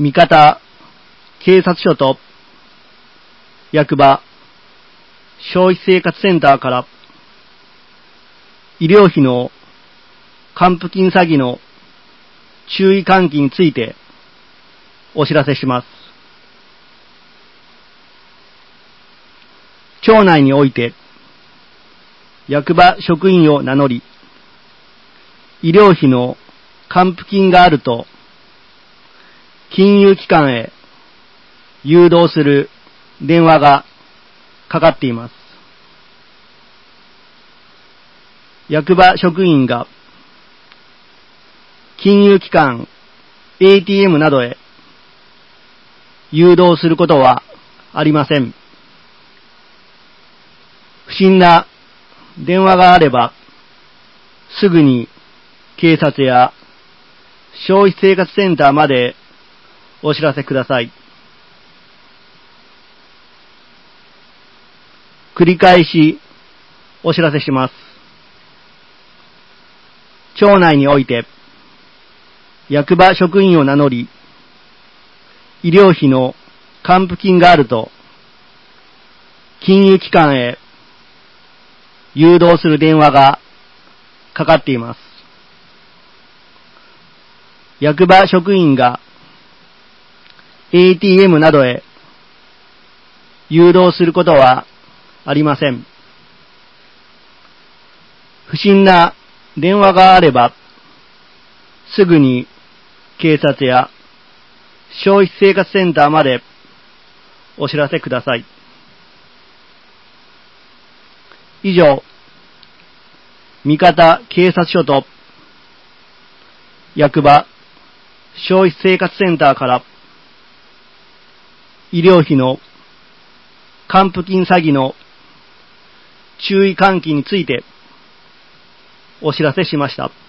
三方警察署と役場消費生活センターから医療費の還付金詐欺の注意喚起についてお知らせします。町内において役場職員を名乗り医療費の還付金があると金融機関へ誘導する電話がかかっています。役場職員が金融機関、ATM などへ誘導することはありません。不審な電話があればすぐに警察や消費生活センターまでお知らせください。繰り返しお知らせします。町内において役場職員を名乗り医療費の還付金があると金融機関へ誘導する電話がかかっています。役場職員が ATM などへ誘導することはありません。不審な電話があればすぐに警察や消費生活センターまでお知らせください。以上、三方警察署と役場消費生活センターから医療費の還付金詐欺の注意喚起についてお知らせしました。